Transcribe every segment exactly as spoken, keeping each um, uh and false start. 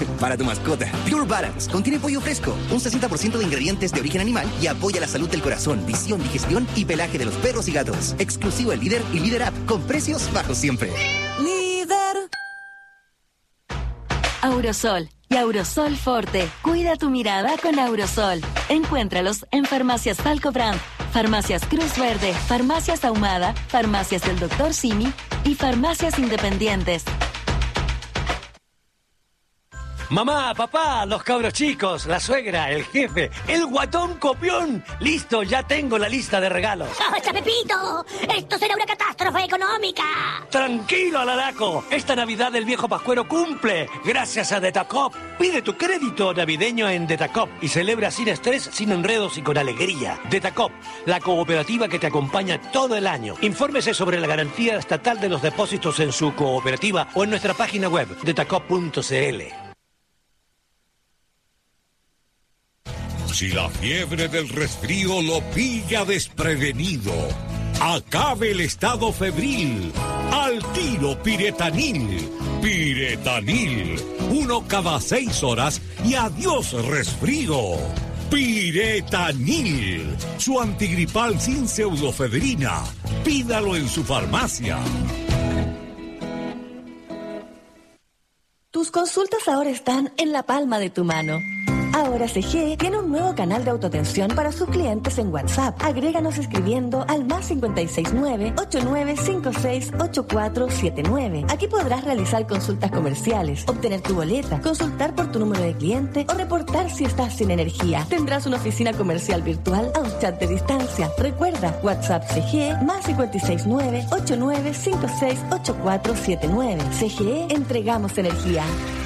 para tu mascota. Pure Balance contiene pollo fresco, un sesenta por ciento de ingredientes de origen animal y apoya la salud del corazón, visión, digestión y pelaje de los perros y gatos. Exclusivo en Líder y Líder App, con precios bajos siempre. Líder. Aurosol y Aurosol Forte. Cuida tu mirada con Aurosol. Encuéntralos en Farmacias Falco Brand, Farmacias Cruz Verde, Farmacias Ahumada, Farmacias del Doctor Simi y Farmacias Independientes. Mamá, papá, los cabros chicos, la suegra, el jefe, el guatón copión. Listo, ya tengo la lista de regalos. ¡Ocha, Pepito! ¡Esto será una catástrofe económica! Tranquilo, Alaraco. Esta Navidad el viejo pascuero cumple. Gracias a Detacop. Pide tu crédito navideño en Detacop y celebra sin estrés, sin enredos y con alegría. Detacop, la cooperativa que te acompaña todo el año. Infórmese sobre la garantía estatal de los depósitos en su cooperativa o en nuestra página web, detacop punto c l. Si la fiebre del resfrío lo pilla desprevenido, acabe el estado febril. Al tiro Piretanil. Piretanil. Uno cada seis horas y adiós resfrío. Piretanil. Su antigripal sin pseudofedrina. Pídalo en su farmacia. Tus consultas ahora están en la palma de tu mano. Ahora C G tiene un nuevo canal de autoatención para sus clientes en WhatsApp. Agréganos escribiendo al más cinco seis nueve, ocho nueve cinco seis, ocho cuatro siete nueve. Aquí podrás realizar consultas comerciales, obtener tu boleta, consultar por tu número de cliente o reportar si estás sin energía. Tendrás una oficina comercial virtual a un chat de distancia. Recuerda, WhatsApp C G más cinco seis nueve, ocho nueve cinco seis, ocho cuatro siete nueve. C G E, entregamos energía.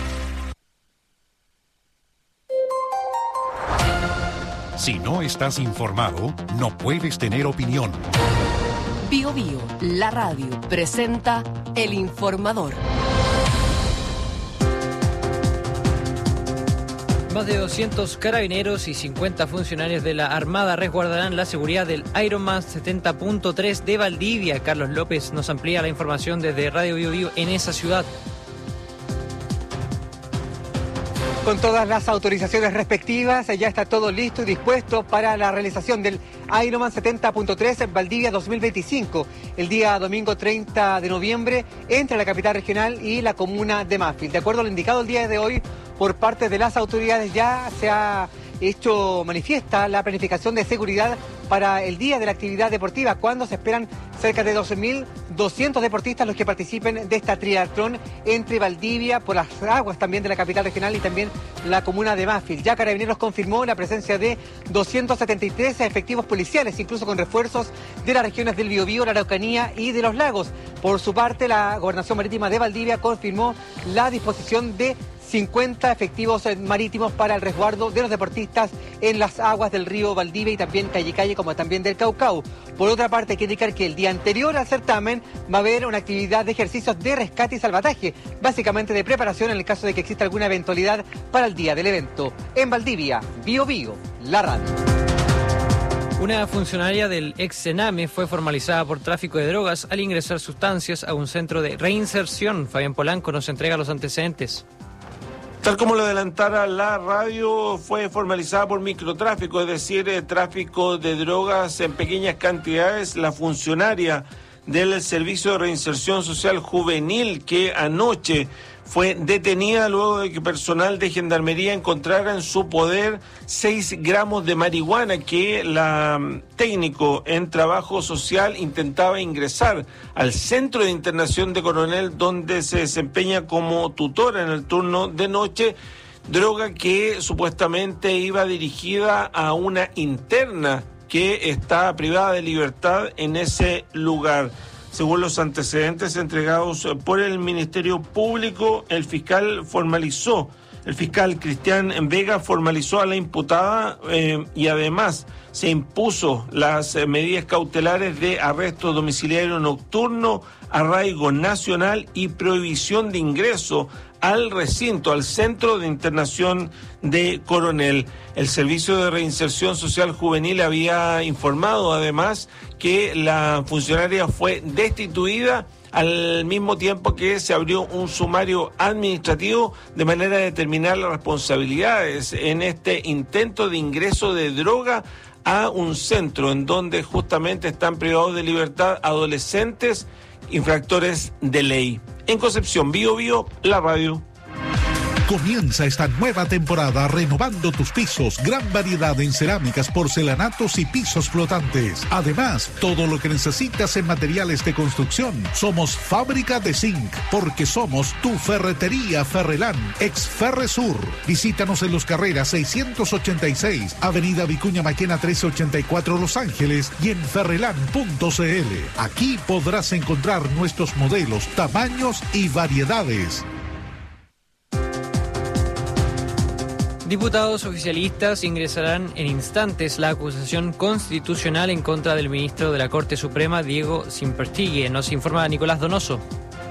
Si no estás informado, no puedes tener opinión. Bio Bio, la radio, presenta El Informador. Más de doscientos carabineros y cincuenta funcionarios de la Armada resguardarán la seguridad del Ironman setenta punto tres de Valdivia. Carlos López nos amplía la información desde Radio Bio Bio en esa ciudad. Con todas las autorizaciones respectivas, ya está todo listo y dispuesto para la realización del Ironman setenta punto tres en Valdivia dos mil veinticinco, el día domingo treinta de noviembre, entre la capital regional y la comuna de Mafil. De acuerdo a lo indicado el día de hoy por parte de las autoridades, ya se ha hecho manifiesta la planificación de seguridad para el día de la actividad deportiva, cuando se esperan cerca de doce mil doscientos deportistas los que participen de esta triatlón entre Valdivia, por las aguas también de la capital regional y también la comuna de Mafil. Ya Carabineros confirmó la presencia de doscientos setenta y tres efectivos policiales, incluso con refuerzos de las regiones del Biobío, la Araucanía y de los Lagos. Por su parte, la Gobernación Marítima de Valdivia confirmó la disposición de cincuenta efectivos marítimos para el resguardo de los deportistas en las aguas del río Valdivia y también Calle Calle, como también del Caucao. Por otra parte, hay que indicar que el día anterior al certamen va a haber una actividad de ejercicios de rescate y salvataje, básicamente de preparación en el caso de que exista alguna eventualidad para el día del evento. En Valdivia, Bio Bio, la radio. Una funcionaria del ex Sename fue formalizada por tráfico de drogas al ingresar sustancias a un centro de reinserción. Fabián Polanco nos entrega los antecedentes. Tal como lo adelantara la radio, fue formalizada por microtráfico, es decir, eh, tráfico de drogas en pequeñas cantidades. La funcionaria del Servicio de Reinserción Social Juvenil, que anoche fue detenida luego de que personal de Gendarmería encontrara en su poder seis gramos de marihuana que la técnico en trabajo social intentaba ingresar al Centro de Internación de Coronel, donde se desempeña como tutora en el turno de noche, droga que supuestamente iba dirigida a una interna que está privada de libertad en ese lugar. Según los antecedentes entregados por el Ministerio Público, el fiscal formalizó, el fiscal Cristian Vega formalizó a la imputada eh, y además se impuso las eh, medidas cautelares de arresto domiciliario nocturno, arraigo nacional y prohibición de ingreso al recinto, al Centro de Internación de Coronel. El Servicio de Reinserción Social Juvenil había informado además que la funcionaria fue destituida al mismo tiempo que se abrió un sumario administrativo de manera de determinar las responsabilidades en este intento de ingreso de droga a un centro en donde justamente están privados de libertad adolescentes infractores de ley. En Concepción, Bío Bío, la radio. Comienza esta nueva temporada renovando tus pisos. Gran variedad en cerámicas, porcelanatos y pisos flotantes. Además, todo lo que necesitas en materiales de construcción. Somos Fábrica de Zinc, porque somos tu ferretería Ferrelán, ex Ferresur. Visítanos en Los Carreras seiscientos ochenta y seis, Avenida Vicuña Maquena trescientos ochenta y cuatro, Los Ángeles, y en ferrelán punto cl. Aquí podrás encontrar nuestros modelos, tamaños y variedades. Diputados oficialistas ingresarán en instantes la acusación constitucional en contra del ministro de la Corte Suprema, Diego Simpertigue. Nos informa Nicolás Donoso.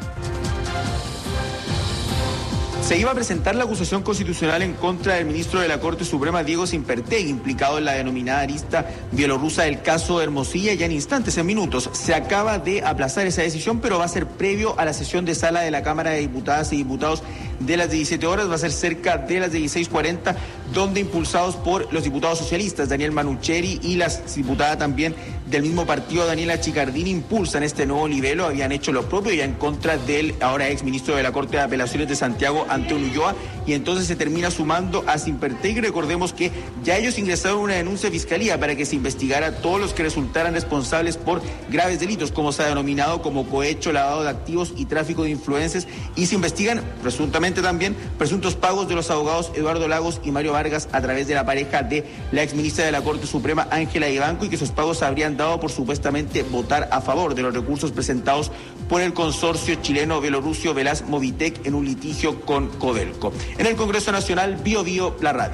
Se iba a presentar la acusación constitucional en contra del ministro de la Corte Suprema, Diego Simpertegui, implicado en la denominada arista bielorrusa del caso Hermosilla, ya en instantes, en minutos. Se acaba de aplazar esa decisión, pero va a ser previo a la sesión de sala de la Cámara de Diputadas y Diputados de las diecisiete horas, va a ser cerca de las dieciséis cuarenta, donde impulsados por los diputados socialistas, Daniel Manucheri, y las diputadas también del mismo partido, Daniela Chicardini, impulsan este nuevo libelo. Habían hecho lo propio ya en contra del ahora ex ministro de la Corte de Apelaciones de Santiago, Antonio Ulloa, y entonces se termina sumando a Simpertegui. Recordemos que ya ellos ingresaron una denuncia a Fiscalía para que se investigara a todos los que resultaran responsables por graves delitos, como se ha denominado como cohecho, lavado de activos y tráfico de influencias, y se investigan presuntamente también presuntos pagos de los abogados Eduardo Lagos y Mario Vargas a través de la pareja de la exministra de la Corte Suprema, Ángela Ibanco, y que esos pagos se habrían dado por supuestamente votar a favor de los recursos presentados por el consorcio chileno-belorruso Velaz Movitec en un litigio con Codelco. En el Congreso Nacional, Bío Bío, la radio.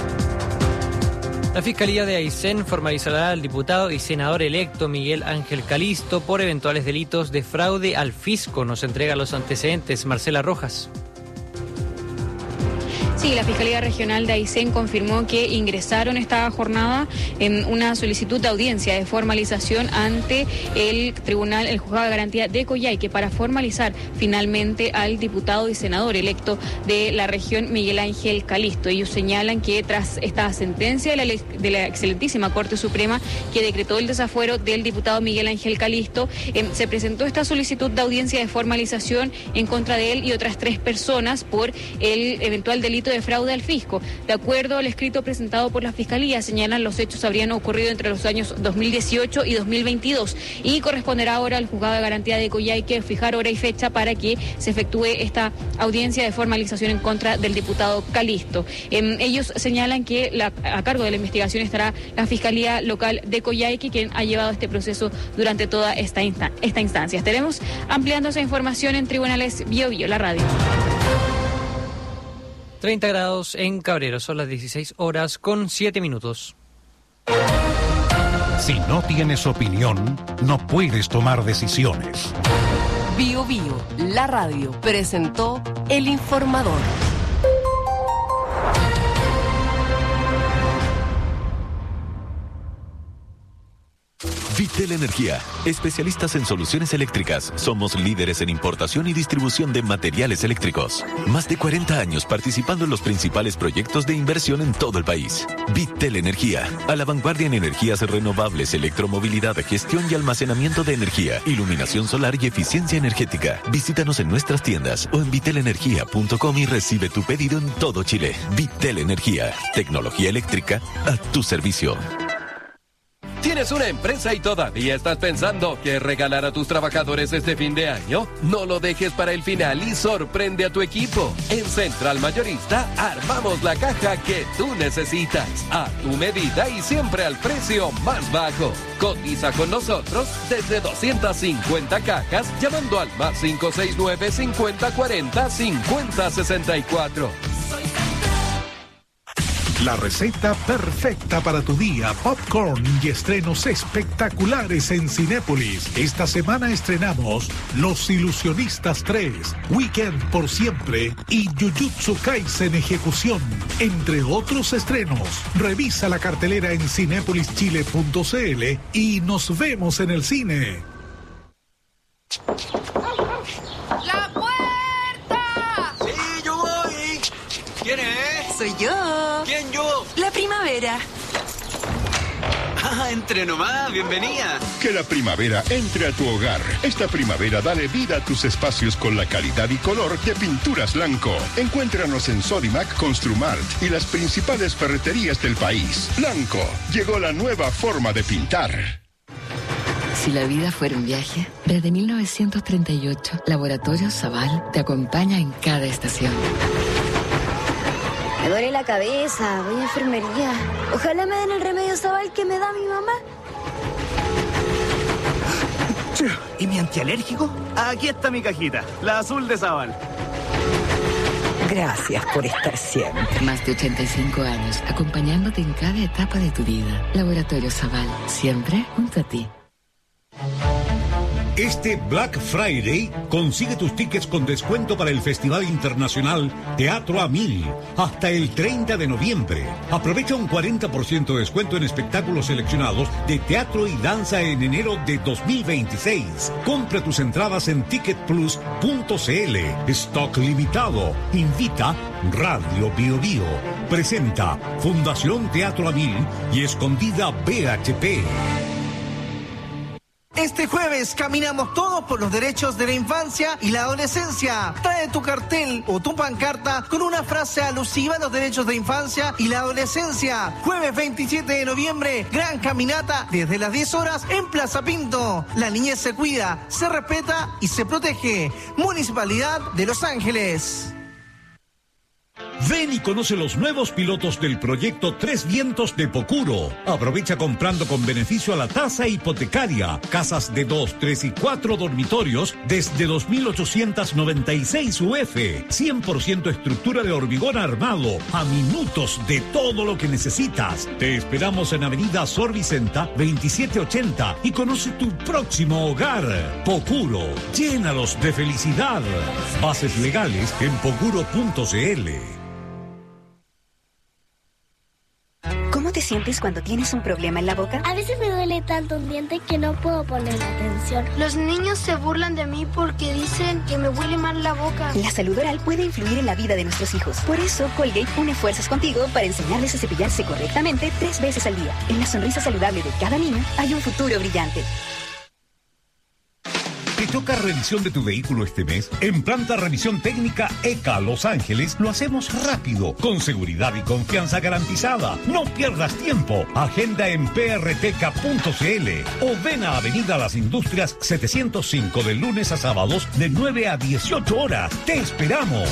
La Fiscalía de Aysén formalizará al diputado y senador electo Miguel Ángel Calisto por eventuales delitos de fraude al fisco. Nos entrega los antecedentes Marcela Rojas. Sí, la Fiscalía Regional de Aysén confirmó que ingresaron esta jornada en una solicitud de audiencia de formalización ante el Tribunal, el Juzgado de Garantía de Coyhaique, para formalizar finalmente al diputado y senador electo de la región, Miguel Ángel Calisto. Ellos señalan que tras esta sentencia de la, de la excelentísima Corte Suprema que decretó el desafuero del diputado Miguel Ángel Calisto, eh, se presentó esta solicitud de audiencia de formalización en contra de él y otras tres personas por el eventual delito de fraude al fisco. De acuerdo al escrito presentado por la Fiscalía, señalan los hechos habrían ocurrido entre los años dos mil dieciocho y dos mil veintidós y corresponderá ahora al Juzgado de Garantía de Coyhaique fijar hora y fecha para que se efectúe esta audiencia de formalización en contra del diputado Calisto. Eh, ellos señalan que la, a cargo de la investigación estará la Fiscalía Local de Coyhaique, quien ha llevado este proceso durante toda esta, insta- esta instancia. Estaremos ampliando esa información en Tribunales Bío Bío, la radio. treinta grados en Cabrero, son las dieciséis horas con siete minutos. Si no tienes opinión, no puedes tomar decisiones. Bío Bío, la radio, presentó El Informador. Vitel Energía, especialistas en soluciones eléctricas. Somos líderes en importación y distribución de materiales eléctricos. Más de cuarenta años participando en los principales proyectos de inversión en todo el país. Vitel Energía, a la vanguardia en energías renovables, electromovilidad, gestión y almacenamiento de energía, iluminación solar y eficiencia energética. Visítanos en nuestras tiendas o en vitel energía punto com y recibe tu pedido en todo Chile. Vitel Energía, tecnología eléctrica a tu servicio. ¿Tienes una empresa y todavía estás pensando qué regalar a tus trabajadores este fin de año? No lo dejes para el final y sorprende a tu equipo. En Central Mayorista armamos la caja que tú necesitas, a tu medida y siempre al precio más bajo. Cotiza con nosotros desde doscientas cincuenta cajas llamando al más cinco seis nueve, cincuenta cuarenta, cincuenta sesenta y cuatro. La receta perfecta para tu día, popcorn y estrenos espectaculares en Cinépolis. Esta semana estrenamos Los Ilusionistas tres, Weekend por Siempre y Jujutsu Kaisen Ejecución, entre otros estrenos. Revisa la cartelera en cinépolis chile punto cl y nos vemos en el cine. Soy yo. ¿Quién yo? La primavera. Ah, entre nomás, bienvenida. Que la primavera entre a tu hogar. Esta primavera dale vida a tus espacios con la calidad y color de Pinturas Blanco. Encuéntranos en Sodimac, Construmart y las principales ferreterías del país. Blanco, llegó la nueva forma de pintar. Si la vida fuera un viaje, desde mil novecientos treinta y ocho, Laboratorio Zaval te acompaña en cada estación. Me duele la cabeza, voy a enfermería. Ojalá me den el remedio Zaval que me da mi mamá. ¿Y mi antialérgico? Aquí está mi cajita, la azul de Zaval. Gracias por estar siempre. Más de ochenta y cinco años, acompañándote en cada etapa de tu vida. Laboratorio Zaval, siempre junto a ti. Este Black Friday consigue tus tickets con descuento para el Festival Internacional Teatro a Mil hasta el treinta de noviembre. Aprovecha un cuarenta por ciento de descuento en espectáculos seleccionados de teatro y danza en enero de dos mil veintiséis. Compra tus entradas en ticket plus punto c l. Stock limitado. Invita Radio Bio Bio. Presenta Fundación Teatro a Mil y Escondida B H P. Este jueves caminamos todos por los derechos de la infancia y la adolescencia. Trae tu cartel o tu pancarta con una frase alusiva a los derechos de infancia y la adolescencia. Jueves veintisiete de noviembre, gran caminata desde las diez horas en Plaza Pinto. La niñez se cuida, se respeta y se protege. Municipalidad de Los Ángeles. Ven y conoce los nuevos pilotos del proyecto Tres Vientos de Pocuro. Aprovecha comprando con beneficio a la tasa hipotecaria. Casas de dos, tres y cuatro dormitorios desde dos mil ochocientos noventa y seis U F. cien por ciento estructura de hormigón armado. A minutos de todo lo que necesitas. Te esperamos en Avenida Sor Vicenta veintisiete ochenta y conoce tu próximo hogar. Pocuro. Llénalos de felicidad. Bases legales en pocuro punto c l. ¿Cómo te sientes cuando tienes un problema en la boca? A veces me duele tanto un diente que no puedo poner atención. Los niños se burlan de mí porque dicen que me huele mal la boca. La salud oral puede influir en la vida de nuestros hijos. Por eso, Colgate une fuerzas contigo para enseñarles a cepillarse correctamente tres veces al día. En la sonrisa saludable de cada niño hay un futuro brillante. ¿Te toca revisión de tu vehículo este mes? En Planta Revisión Técnica E C A Los Ángeles lo hacemos rápido, con seguridad y confianza garantizada. No pierdas tiempo. Agenda en p r t c a punto c l o ven a Avenida Las Industrias setecientos cinco de lunes a sábados de nueve a dieciocho horas. ¡Te esperamos!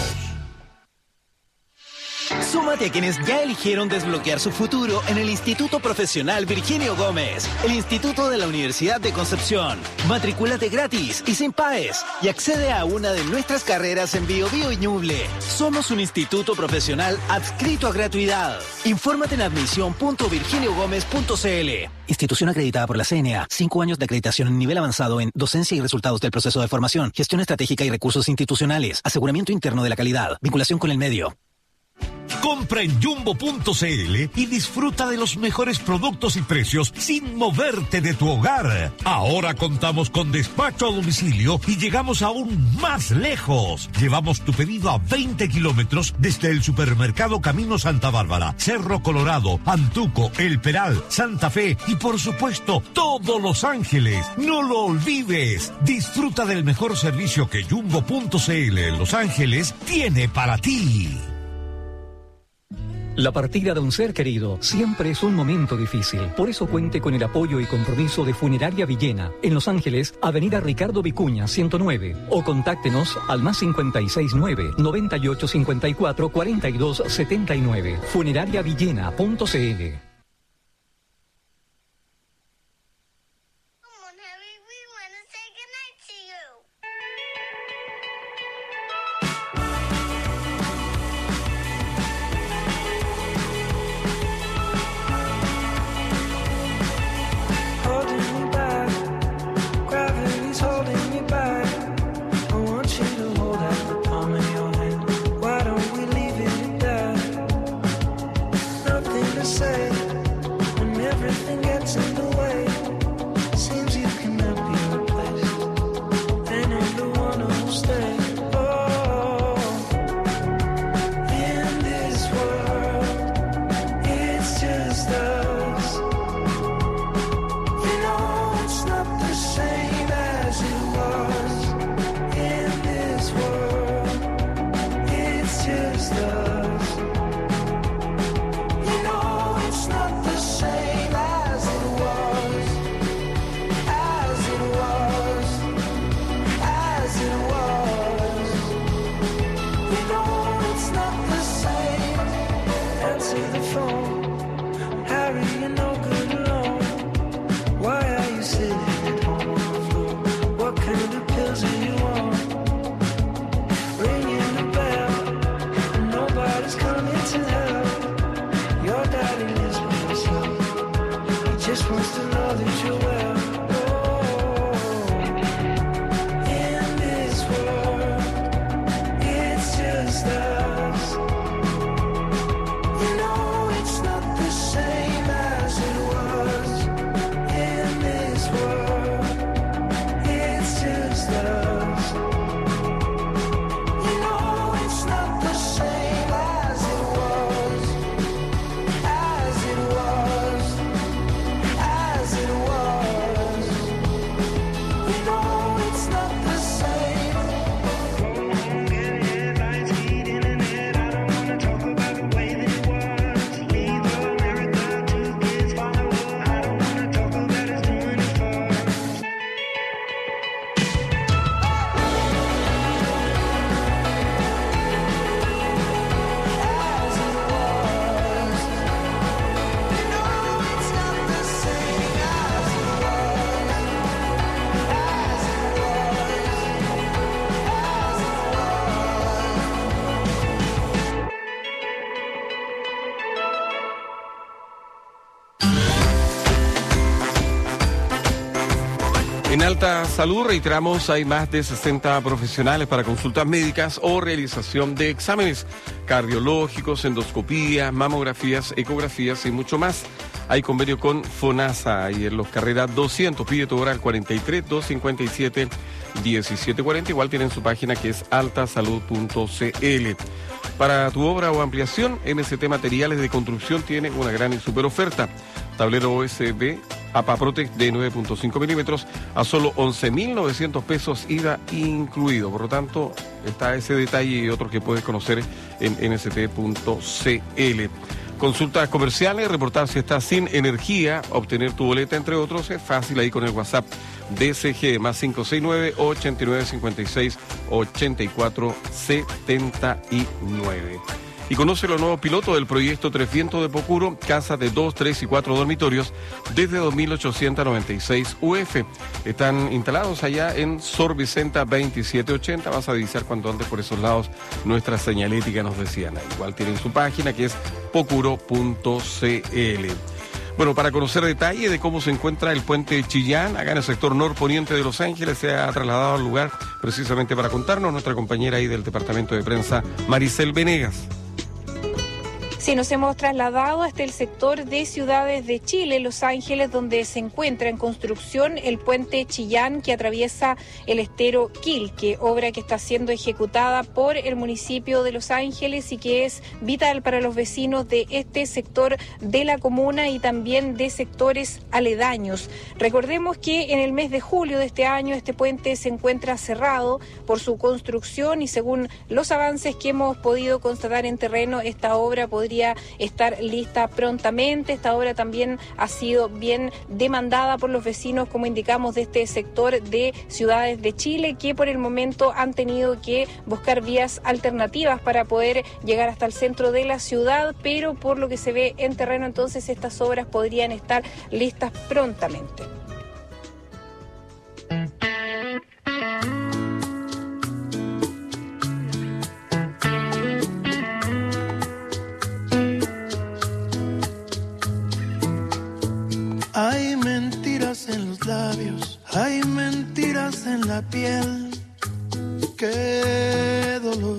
Súmate a quienes ya eligieron desbloquear su futuro en el Instituto Profesional Virginio Gómez, el Instituto de la Universidad de Concepción. Matricúlate gratis y sin paes y accede a una de nuestras carreras en Bio Bio y Ñuble. Somos un instituto profesional adscrito a gratuidad. Infórmate en admisión punto virginio gómez punto c l. Institución acreditada por la C N A. Cinco años de acreditación en nivel avanzado en docencia y resultados del proceso de formación, gestión estratégica y recursos institucionales, aseguramiento interno de la calidad, vinculación con el medio. Compra en jumbo punto c l y disfruta de los mejores productos y precios sin moverte de tu hogar. Ahora contamos con despacho a domicilio y llegamos aún más lejos. Llevamos tu pedido a veinte kilómetros desde el supermercado Camino Santa Bárbara, Cerro Colorado, Antuco, El Peral, Santa Fe y por supuesto todos Los Ángeles. No lo olvides. Disfruta del mejor servicio que jumbo punto c l en Los Ángeles tiene para ti. La partida de un ser querido siempre es un momento difícil. Por eso cuente con el apoyo y compromiso de Funeraria Villena, en Los Ángeles, Avenida Ricardo Vicuña, ciento nueve. O contáctenos al más cincuenta y seis nueve, noventa y ocho cincuenta y cuatro, cuarenta y dos setenta y nueve. funeraria villena punto c l. Say to help. Your daddy lives with himself. He just wants to know that you're well. Oh, in this world, it's just us. You know it's not the same as it was. In this world, it's just us. You know it's not the same as it was, as it was, as it was. You know it's not the same. Get headlines, feed internet. I don't wanna talk about the way that it was. Leave America, two kids follow. I don't wanna talk about us doing it first. En Alta Salud, reiteramos, hay más de sesenta profesionales para consultas médicas o realización de exámenes cardiológicos, endoscopías, mamografías, ecografías y mucho más. Hay convenio con FONASA y en los carreras doscientos. Pide tu hora al cuarenta y tres, doscientos cincuenta y siete, diecisiete cuarenta. Igual tienen su página que es altasalud punto c l. Para tu obra o ampliación, M S T Materiales de Construcción tiene una gran y super oferta. Tablero O S B Apaprotec de nueve punto cinco milímetros a solo once mil novecientos pesos, I V A incluido. Por lo tanto, está ese detalle y otros que puedes conocer en m s t punto c l. Consultas comerciales, reportar si estás sin energía, obtener tu boleta, entre otros, es fácil ahí con el WhatsApp D C G más cinco seis nueve, ochenta y nueve, cincuenta y seis, ochenta y cuatro, setenta y nueve. Y conoce los nuevos pilotos del proyecto Tres Vientos de Pocuro, casas de dos, tres y cuatro dormitorios desde dos mil ochocientos noventa y seis U F. Están instalados allá en Sor Vicenta veintisiete ochenta. Vas a divisar cuando andes por esos lados nuestra señalética, nos decían. Igual tienen su página que es pocuro punto c l. Bueno, para conocer detalle de cómo se encuentra el puente Chillán, acá en el sector norponiente de Los Ángeles, se ha trasladado al lugar precisamente para contarnos nuestra compañera ahí del departamento de prensa, Maricel Venegas. Sí, nos hemos trasladado hasta el sector de Ciudades de Chile, Los Ángeles, donde se encuentra en construcción el puente Chillán que atraviesa el estero Quilque, obra que está siendo ejecutada por el municipio de Los Ángeles y que es vital para los vecinos de este sector de la comuna y también de sectores aledaños. Recordemos que en el mes de julio de este año este puente se encuentra cerrado por su construcción y según los avances que hemos podido constatar en terreno, esta obra podría estar lista prontamente. Esta obra también ha sido bien demandada por los vecinos, como indicamos, de este sector de Ciudades de Chile, que por el momento han tenido que buscar vías alternativas para poder llegar hasta el centro de la ciudad, pero por lo que se ve en terreno, entonces estas obras podrían estar listas prontamente. Hay mentiras en los labios, hay mentiras en la piel, qué dolor.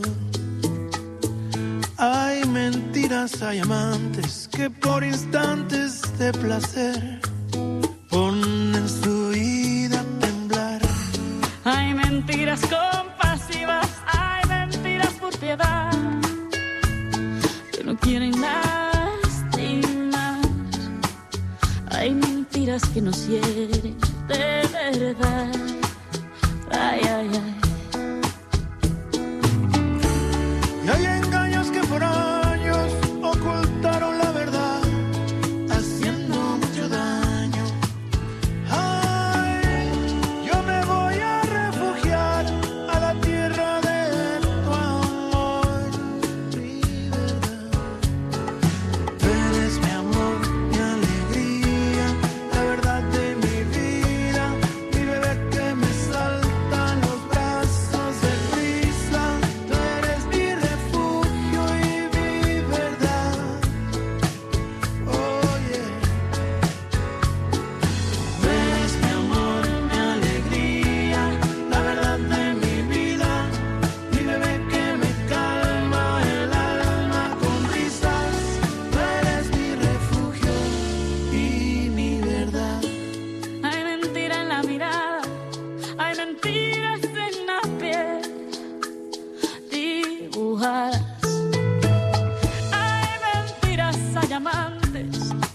Hay mentiras, hay amantes que por instantes de placer ponen su vida a temblar. Hay mentiras compasivas, hay mentiras por piedad, que no quieren lastimar. Hay mentiras que nos hieren de verdad. Ay, ay, ay. Y hay engaños que por años ocultaron la verdad, haciendo mucho daño. Ay, yo me voy a refugiar a la tierra de tu amor, mi verdad. Tú eres mi amor, mi alegría, la verdad de mi vida, mi bebé que me salta en los brazos.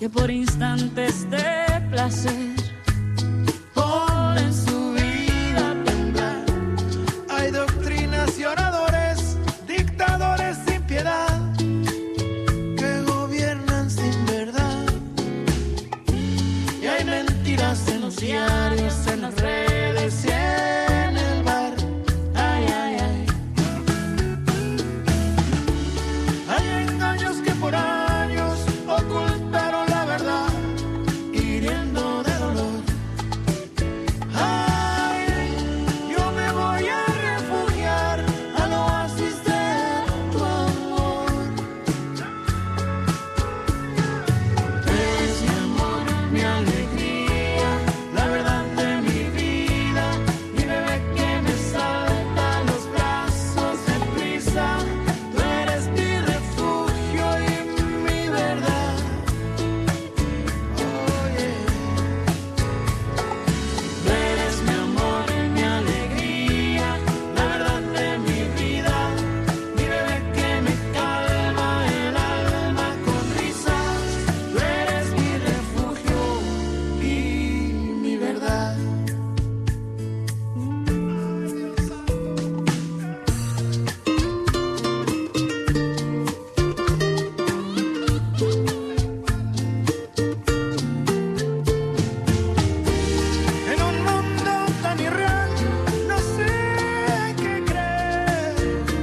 que por instantes de placer ponen su vida a temblar. Hay doctrinas y oradores, dictadores sin piedad, que gobiernan sin verdad. Y hay mentiras en los diarios, en las redes y en el bar. Ay, ay, ay. Hay engaños que por años ocultaron la verdad, hiriendo de dolor. Ay, yo me voy a refugiar al oasis de tu amor. Es mi amor, mi alegría, la verdad de mi vida, mi bebé que me salta a los brazos de prisa. Tú eres mi refugio y mi verdad. Oye, tú eres mi amor, mi alegría, la verdad de mi vida, mi bebé que me calma el alma con risas. Tú eres mi refugio y mi verdad. En un mundo tan irreal, no sé qué creer.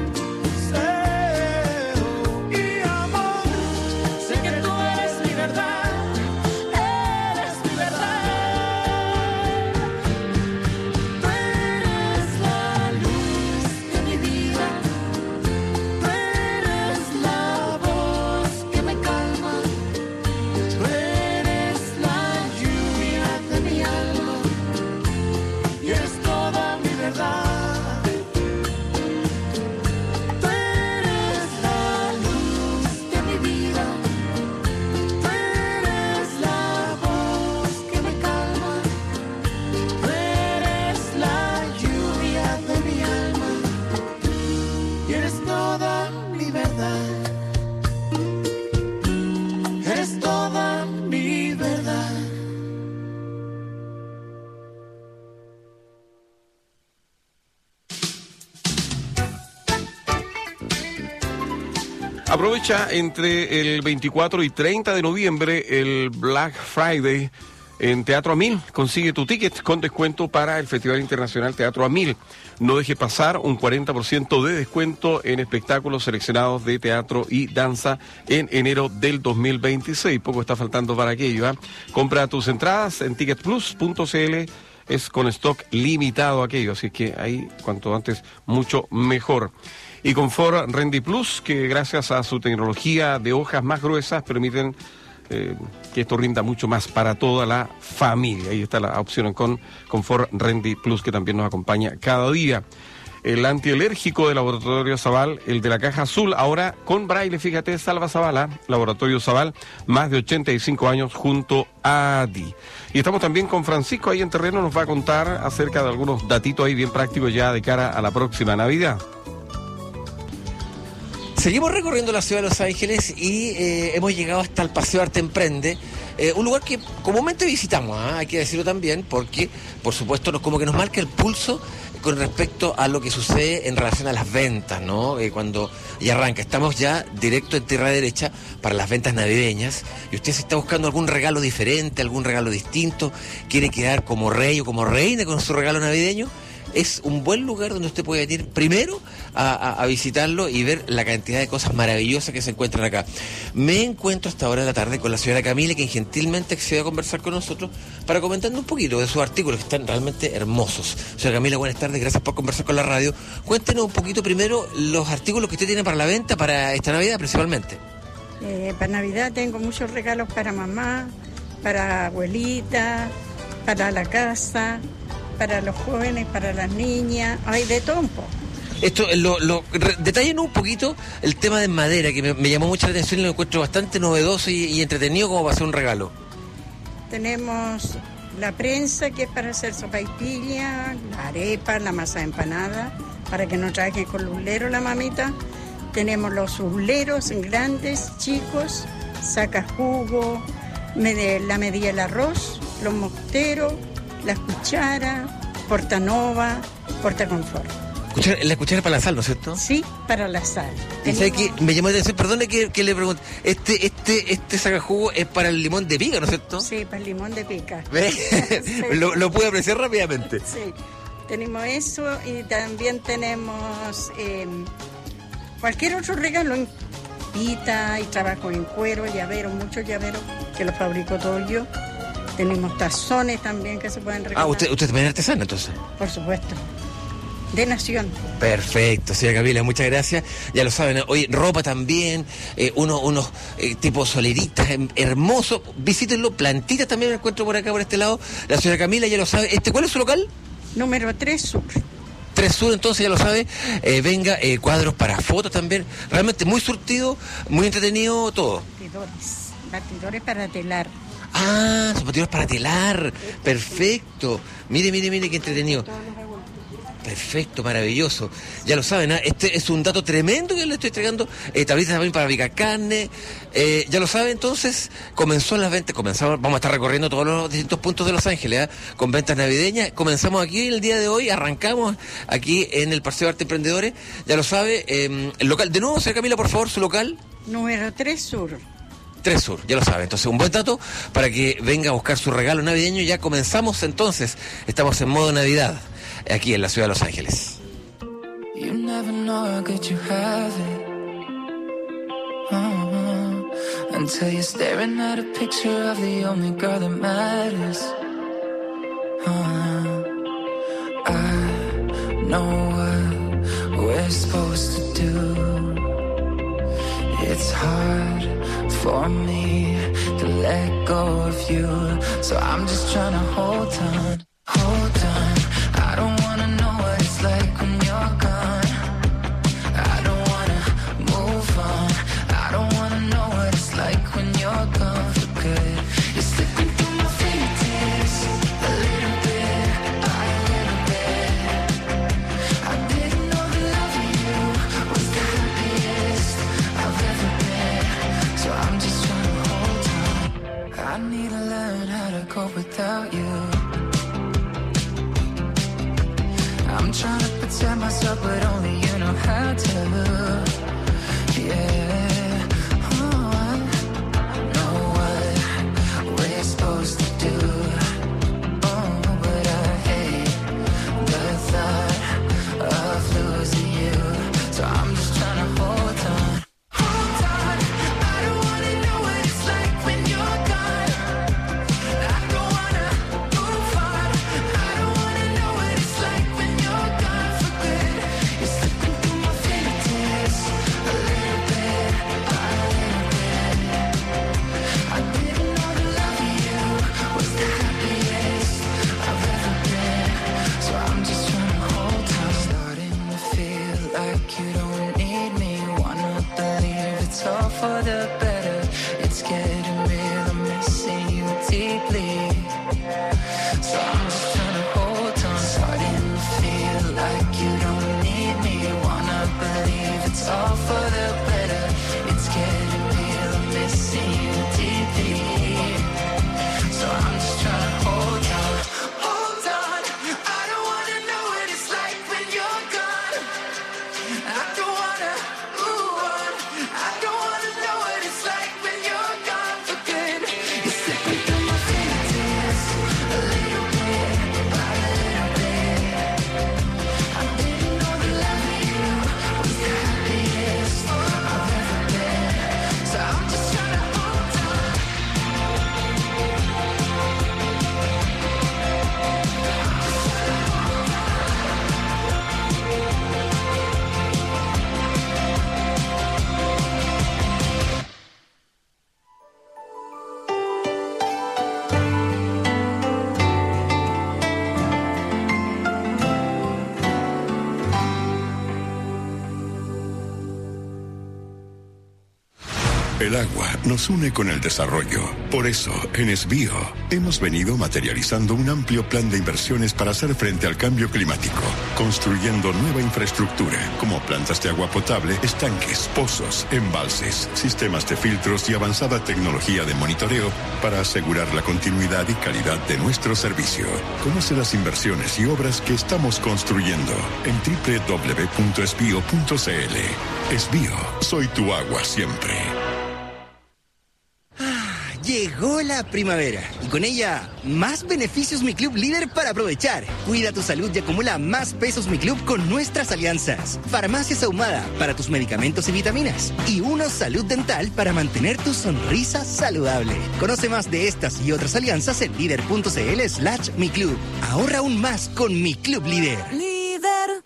Deseo y amor, sé que tú eres mi verdad, eres mi verdad. Tú eres la luz de mi vida, tú eres la voz que me calma, tú eres la lluvia de mi alma y eres toda mi verdad. Tú eres la luz de mi vida, tú eres la voz que me calma, tú eres la lluvia de mi alma y eres toda mi verdad. Eres toda mi verdad. Aprovecha entre el veinticuatro y treinta de noviembre el Black Friday en Teatro a Mil. Consigue tu ticket con descuento para el Festival Internacional Teatro a Mil. No deje pasar un cuarenta por ciento de descuento en espectáculos seleccionados de teatro y danza en enero del dos mil veintiséis. Poco está faltando para aquello, ¿eh? Compra tus entradas en ticket plus punto c l. Es con stock limitado aquello, así que ahí cuanto antes mucho mejor. Y Confort Rendy Plus, que gracias a su tecnología de hojas más gruesas permiten eh, que esto rinda mucho más para toda la familia. Ahí está la opción con Confort Rendy Plus, que también nos acompaña cada día. El antialérgico de Laboratorio Zaval, el de la caja azul, ahora con braille, fíjate, Salva Zavala, Laboratorio Zaval, más de ochenta y cinco años junto a Adi. Y estamos también con Francisco ahí en terreno, nos va a contar acerca de algunos datitos ahí bien prácticos ya de cara a la próxima Navidad. Seguimos recorriendo la ciudad de Los Ángeles y eh, hemos llegado hasta el Paseo Arte Emprende, eh, un lugar que comúnmente visitamos, ¿eh? Hay que decirlo también, porque por supuesto nos, como que nos marca el pulso con respecto a lo que sucede en relación a las ventas, ¿no? Eh, cuando ya arranca, estamos ya directo en tierra derecha para las ventas navideñas y usted se está buscando algún regalo diferente, algún regalo distinto, quiere quedar como rey o como reina con su regalo navideño. Es un buen lugar donde usted puede venir primero a, a, a visitarlo y ver la cantidad de cosas maravillosas que se encuentran acá. Me encuentro hasta ahora de la tarde con la señora Camila, quien gentilmente accedió a conversar con nosotros para comentarnos un poquito de sus artículos, que están realmente hermosos. Señora Camila, buenas tardes, gracias por conversar con la radio. Cuéntenos un poquito primero los artículos que usted tiene para la venta para esta Navidad principalmente. Eh, para Navidad tengo muchos regalos para mamá, para abuelita, para la casa, para los jóvenes, para las niñas, hay de todo un poco. Esto, lo, lo, re, detallen un poquito el tema de madera, que me, me llamó mucho la atención y lo encuentro bastante novedoso y, y entretenido como para hacer un regalo. Tenemos la prensa, que es para hacer sopaipilla, la arepa, la masa de empanada, para que no traje con lulero la mamita. Tenemos los subleros grandes, chicos, saca jugo, me de, la medida del arroz, los mosqueteros, las cucharas, portanova, portaconfort. Cuchara, la cuchara para la sal, ¿no es cierto? Sí, para la sal. Y sabe que me llamó la atención, perdone que, que le pregunte, este, este, este sacajugo es para el limón de pica, ¿no es cierto? Sí, para el limón de pica. ¿Ve? Sí. lo, lo pude apreciar rápidamente. Sí, tenemos eso y también tenemos eh, cualquier otro regalo, en pita y trabajo en cuero, llaveros, muchos llaveros que los fabrico todo yo. Tenemos tazones también que se pueden regalar. Ah, usted, usted también es artesana, entonces. Por supuesto. De Nación. Perfecto, señora Camila, muchas gracias. Ya lo saben, oye, ropa también, eh, unos, unos eh, tipos soleritas eh, hermosos. Visítenlo, plantitas también me encuentro por acá, por este lado. La señora Camila ya lo sabe. Este, ¿cuál es su local? Número tres Sur. tres Sur, entonces ya lo sabe. Eh, venga, eh, cuadros para fotos también. Realmente muy surtido, muy entretenido, todo. Batidores, batidores para telar. Ah, son batidores para telar. Perfecto. Mire, mire, mire qué entretenido. Perfecto, maravilloso. Ya lo saben, ¿eh? Este es un dato tremendo que le estoy entregando. Eh, tablitas también para picar carne. Eh, ya lo saben, entonces, comenzó las ventas. Comenzamos, vamos a estar recorriendo todos los distintos puntos de Los Ángeles, ¿eh? Con ventas navideñas. Comenzamos aquí el día de hoy, arrancamos aquí en el Paseo de Arte Emprendedores. Ya lo sabe, eh, el local. De nuevo, señora Camila, por favor, su local. Número tres Sur. tres Sur, ya lo sabe. Entonces, un buen dato para que venga a buscar su regalo navideño. Ya comenzamos entonces. Estamos en modo Navidad, aquí en la ciudad de Los Ángeles. You never know how good you have it, uh-huh. Until you're staring at a picture of the only girl that matters, uh-huh. I know what we're supposed to do. It's hard for me to let go of you, so I'm just trying to hold on, hold on. I don't wanna know what it's like when you're gone. I don't wanna move on. I don't wanna know what it's like when you're gone for good. You're slipping through my fingertips, a little bit, by a little bit. I didn't know the love of you was the happiest I've ever been. So I'm just trying to hold on. I need to learn how to cope without you. I'm trying to protect myself, but only you know how to. Yeah, oh, I know what we're supposed to do. Oh, but I hate the thought of losing you. So I'm just trying to hold on. Hold on, I don't wanna know what it's like when you're gone. I don't wanna move on. I don't wanna know what it's like when you're gone for good. You're slipping through my fingertips, a little bit, by a little bit. I didn't know the love of you was the happiest I've ever been. So I'm just trying to hold on. Starting to feel like you don't need me. Wanna believe it's all for the better. It's getting real, I'm missing you deeply. So I'm just trying to hold on. Starting to feel like you don't need me. Wanna believe it's all for the better. It's getting real, I'm missing you deeply. So I'm just trying to hold on. Hold on. I don't wanna know what it's like when you're gone. I don't wanna move on. I don't wanna know what it's like when you're gone for good. You're slipping through my fingertips, a little bit, by a little bit. I didn't know the love of you was the happiest I've ever been. So I'm just trying to hold El agua nos une con el desarrollo. Por eso, en Esbío, hemos venido materializando un amplio plan de inversiones para hacer frente al cambio climático, construyendo nueva infraestructura, como plantas de agua potable, estanques, pozos, embalses, sistemas de filtros y avanzada tecnología de monitoreo para asegurar la continuidad y calidad de nuestro servicio. Conoce las inversiones y obras que estamos construyendo en doble u doble u doble u punto esbío punto c l. Esbío, soy tu agua siempre. Llegó la primavera y con ella más beneficios Mi Club Líder para aprovechar. Cuida tu salud y acumula más pesos Mi Club con nuestras alianzas. Farmacias Ahumada para tus medicamentos y vitaminas. Y Uno Salud Dental para mantener tu sonrisa saludable. Conoce más de estas y otras alianzas en líder.cl slash Mi Club. Ahorra aún más con Mi Club Líder. Líder.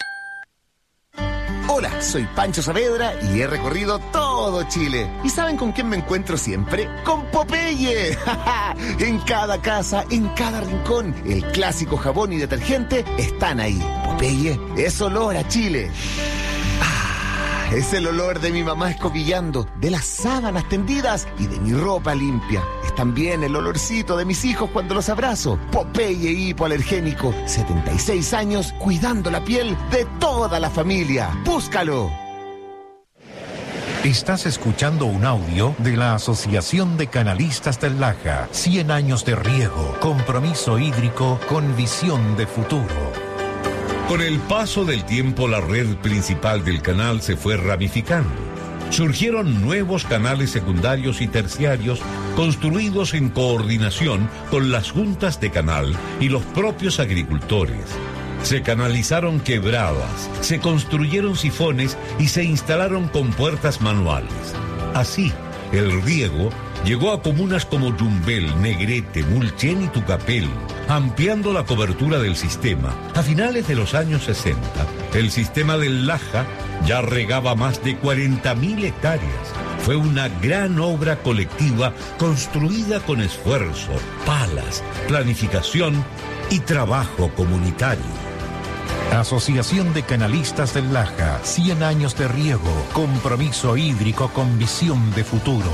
Hola, soy Pancho Saavedra y he recorrido todo Chile. ¿Y saben con quién me encuentro siempre? ¡Con Popeye! En cada casa, en cada rincón, el clásico jabón y detergente están ahí. Popeye es olor a Chile. Ah, es el olor de mi mamá escobillando, de las sábanas tendidas y de mi ropa limpia. Es también el olorcito de mis hijos cuando los abrazo. Popeye hipoalergénico, setenta y seis años cuidando la piel de toda la familia. ¡Búscalo! Estás escuchando un audio de la Asociación de Canalistas del Laja. cien años de riego, compromiso hídrico con visión de futuro. Con el paso del tiempo, la red principal del canal se fue ramificando. Surgieron nuevos canales secundarios y terciarios construidos en coordinación con las juntas de canal y los propios agricultores. Se canalizaron quebradas, se construyeron sifones y se instalaron compuertas manuales. Así, el riego llegó a comunas como Yumbel, Negrete, Mulchen y Tucapel, ampliando la cobertura del sistema. A finales de los años sesenta, el sistema del Laja ya regaba más de cuarenta mil hectáreas. Fue una gran obra colectiva construida con esfuerzo, palas, planificación y trabajo comunitario. Asociación de Canalistas del Laja, cien años de riego, compromiso hídrico con visión de futuro.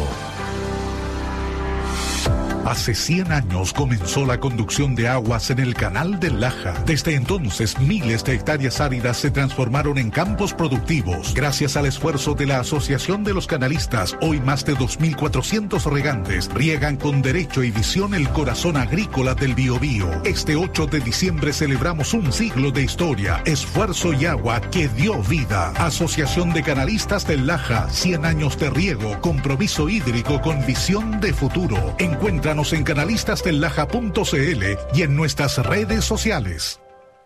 Hace cien años comenzó la conducción de aguas en el Canal del Laja. Desde entonces, miles de hectáreas áridas se transformaron en campos productivos. Gracias al esfuerzo de la Asociación de los Canalistas, hoy más de dos mil cuatrocientos regantes riegan con derecho y visión el corazón agrícola del Biobío. Este ocho de diciembre celebramos un siglo de historia, esfuerzo y agua que dio vida. Asociación de Canalistas del Laja, cien años de riego, compromiso hídrico con visión de futuro. Encuéntranos en canalistas del laja punto c l y en nuestras redes sociales.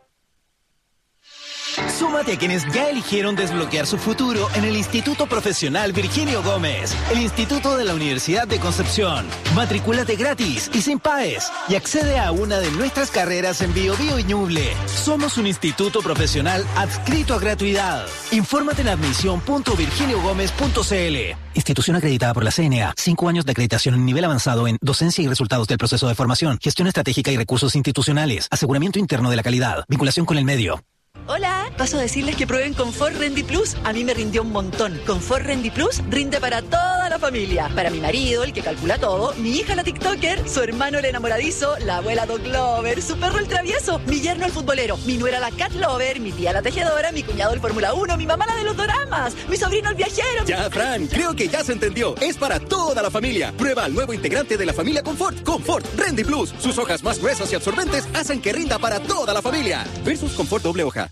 Súmate a quienes ya eligieron desbloquear su futuro en el Instituto Profesional Virginio Gómez, el Instituto de la Universidad de Concepción. Matricúlate gratis y sin paes y accede a una de nuestras carreras en Biobío y Ñuble. Somos un instituto profesional adscrito a gratuidad. Infórmate en admisión punto virginio gómez punto c l. Institución acreditada por la C N A. Cinco años de acreditación en nivel avanzado en docencia y resultados del proceso de formación, gestión estratégica y recursos institucionales, aseguramiento interno de la calidad, vinculación con el medio. Hola, paso a decirles que prueben Confort Rendi Plus. A mí me rindió un montón. Confort Rendi Plus rinde para toda la familia. Para mi marido, el que calcula todo, mi hija la TikToker, su hermano el enamoradizo, la abuela Dog Lover, su perro el travieso, mi yerno el futbolero, mi nuera la Cat Lover, mi tía la tejedora, mi cuñado el Fórmula uno, mi mamá la de los doramas, mi sobrino el viajero. Ya, Fran, creo que ya se entendió. Es para toda la familia. Prueba el nuevo integrante de la familia Confort, Confort Rendi Plus. Sus hojas más gruesas y absorbentes hacen que rinda para toda la familia. Versus Confort doble hoja.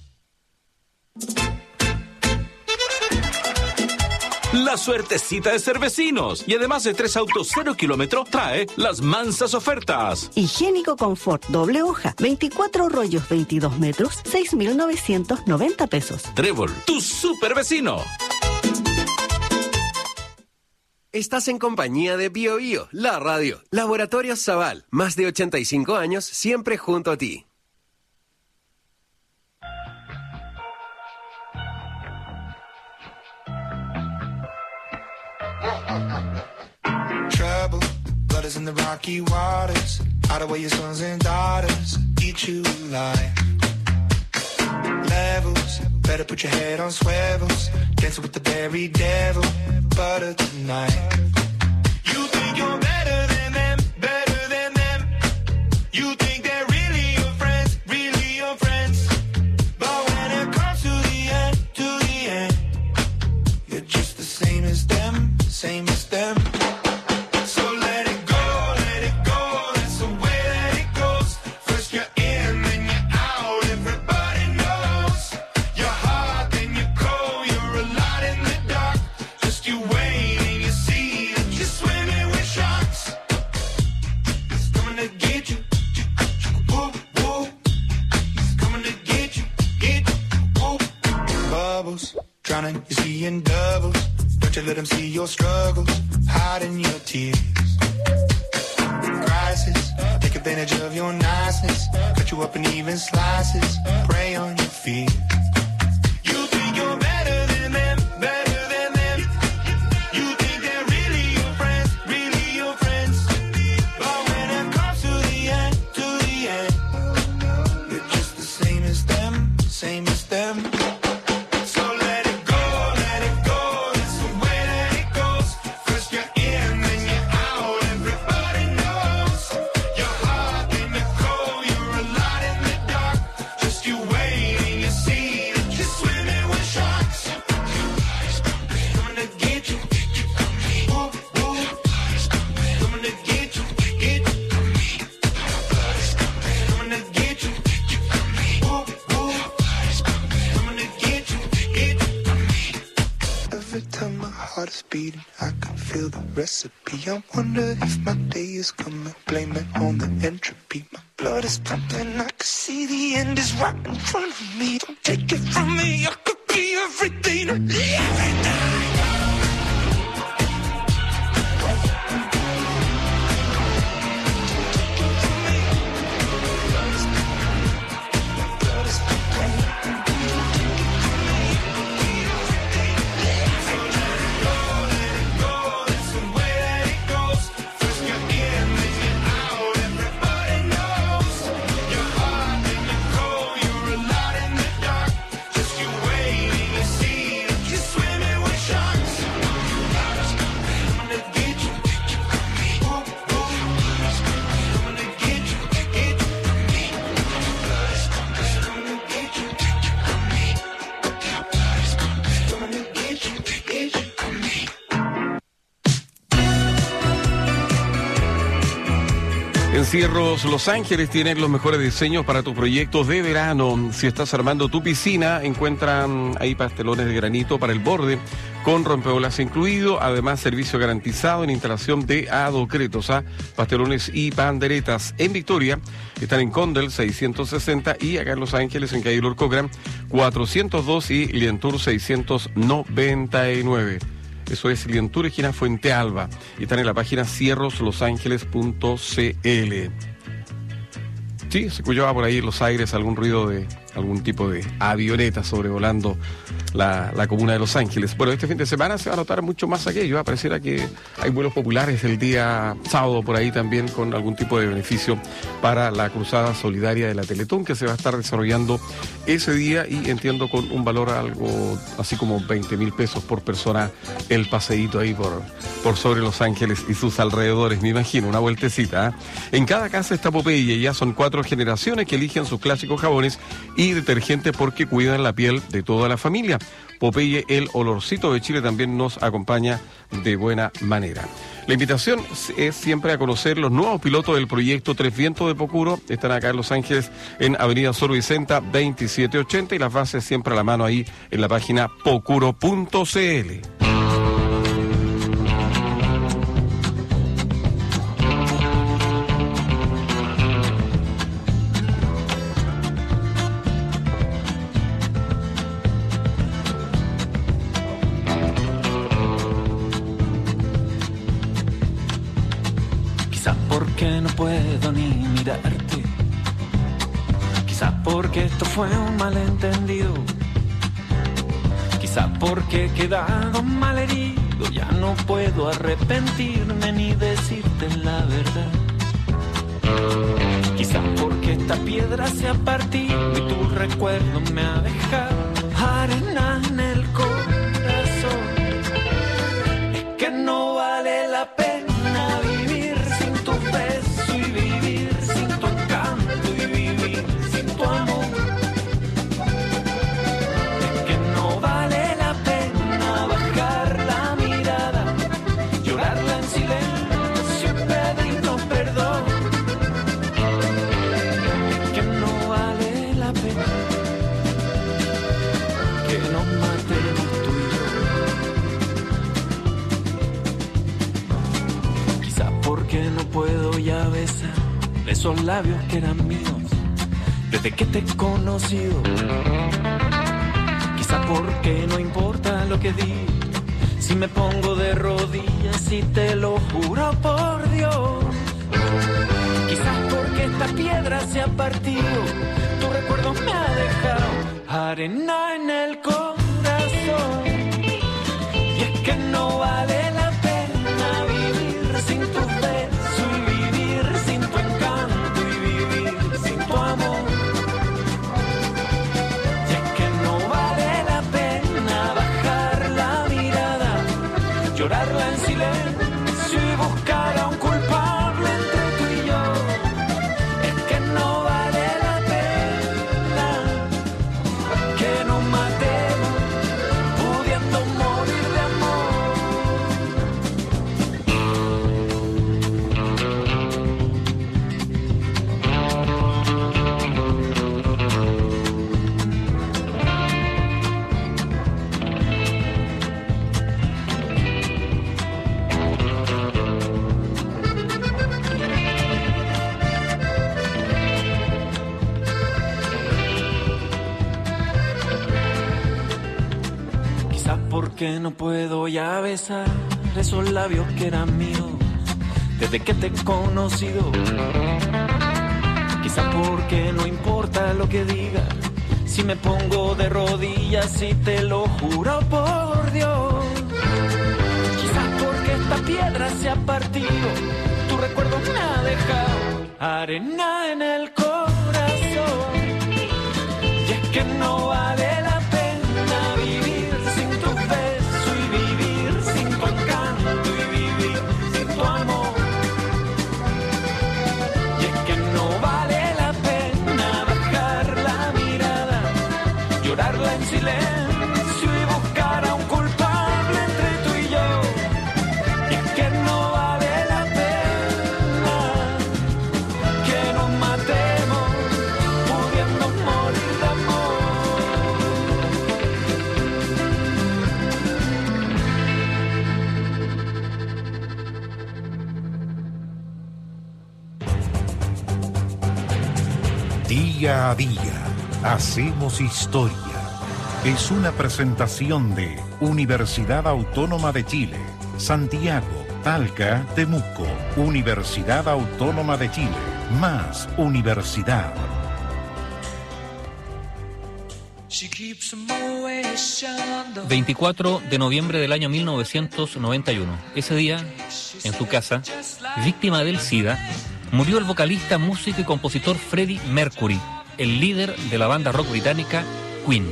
La suertecita de ser vecinos. Y además de tres autos cero kilómetro, trae las mansas ofertas. Higiénico Confort doble hoja, veinticuatro rollos, veintidós metros, seis mil novecientos noventa pesos. Trébol, tu super vecino. Estás en compañía de BioBio, la radio. Laboratorios Zaval, más de ochenta y cinco años, siempre junto a ti. Trouble, blood is in the rocky waters. Out of where your sons and daughters eat you alive. Levels, better put your head on swivels. Dancing with the very devil, butter tonight. Don't you let them see your struggles, hiding your tears. Crisis, take advantage of your niceness, cut you up in even slices, prey on your fears. You think you're better than them, better than them. You think they're really your friends, really your friends. But when it comes to the end, to the end, you're just the same as them, same as them. Beating, I can feel the recipe. I wonder if my day is coming. Blame it on the entropy. My blood is pumping. I can see the end is right in front of me. Don't take it from me. I could be everything. Everything. Cierros Los Ángeles tienen los mejores diseños para tus proyectos de verano. Si estás armando tu piscina, encuentran ahí pastelones de granito para el borde con rompeolas incluido. Además, servicio garantizado en instalación de adocretos, ¿ah? Pastelones y panderetas. En Victoria están en Condel seiscientos sesenta y acá en Los Ángeles en calle Lord Cochrane cuatrocientos dos y Lientour seiscientos noventa y nueve. Eso es Lientour, esquina Fuente Alba. Y están en la página cierros los ángeles punto c l. Sí, se escuchaba por ahí en los aires algún ruido de algún tipo de avioneta sobrevolando la, la comuna de Los Ángeles. Bueno, este fin de semana se va a notar mucho más aquello. Pareciera que hay vuelos populares el día sábado por ahí también con algún tipo de beneficio para la cruzada solidaria de la Teletón que se va a estar desarrollando ese día y entiendo con un valor algo así como veinte mil pesos por persona el paseíto ahí por, por sobre Los Ángeles y sus alrededores, me imagino, una vueltecita, ¿eh? En cada casa está Popeye, ya son cuatro generaciones que eligen sus clásicos jabones y detergentes porque cuidan la piel de toda la familia. Popeye, el olorcito de Chile, también nos acompaña de buena manera. La invitación es siempre a conocer los nuevos pilotos del proyecto Tres Vientos de Pocuro. Están acá en Los Ángeles en Avenida Sor Vicenta veintisiete ochenta y las bases siempre a la mano ahí en la página pocuro punto c l. porque no puedo ni mirarte. Quizás porque esto fue un malentendido. Quizás porque he quedado mal herido. Ya no puedo arrepentirme ni decirte la verdad. Quizás porque esta piedra se ha partido y tu recuerdo me ha dejado arena en el corazón. Es que no vale la pena vivir sin tu beso y vivir sin tu encanto y vivir sin tu amor. Es que no vale la pena bajar la mirada, llorarla en silencio, pedirnos perdón. Es que no vale la pena que nos matemos tú y yo. Quizás porque no puedo ya besar esos labios que eran míos desde que te he conocido. Quizás porque no importa lo que diga, Si me pongo de rodillas y te lo juro por Dios. Quizás porque esta piedra se ha partido, tu recuerdo me ha dejado arena en el corazón. Y es que no vale la pena vivir sin tu beso y vivir sin tu encanto y vivir sin tu amor. Y es que no vale la pena bajar la mirada, llorarla en silencio y buscar a un culpable entre tú y yo. Es que no vale la pena que nos matemos pudiendo morir de amor. Quizás porque no puedo ya besar esos labios que eran míos desde que te he conocido. Quizás porque no importa lo que diga si me pongo de rodillas y te lo juro por Dios. Quizás porque esta piedra se ha partido, tu recuerdo me ha dejado arena en el corazón. Y es que no vale la pena vivir sin tu beso y vivir sin tu encanto y vivir sin tu amor. Y es que no vale la pena bajar la mirada, llorarla en silencio y buscar a un culpable entre tú y yo. Y es que no vale la pena que nos matemos pudiendo morir de amor. Día a día hacemos historia. Es una presentación de Universidad Autónoma de Chile, Santiago, Talca, Temuco. Universidad Autónoma de Chile, más universidad. veinticuatro de noviembre del año mil novecientos noventa y uno. Ese día, en su casa, víctima del SIDA, murió el vocalista, músico y compositor Freddie Mercury, el líder de la banda rock británica Queen.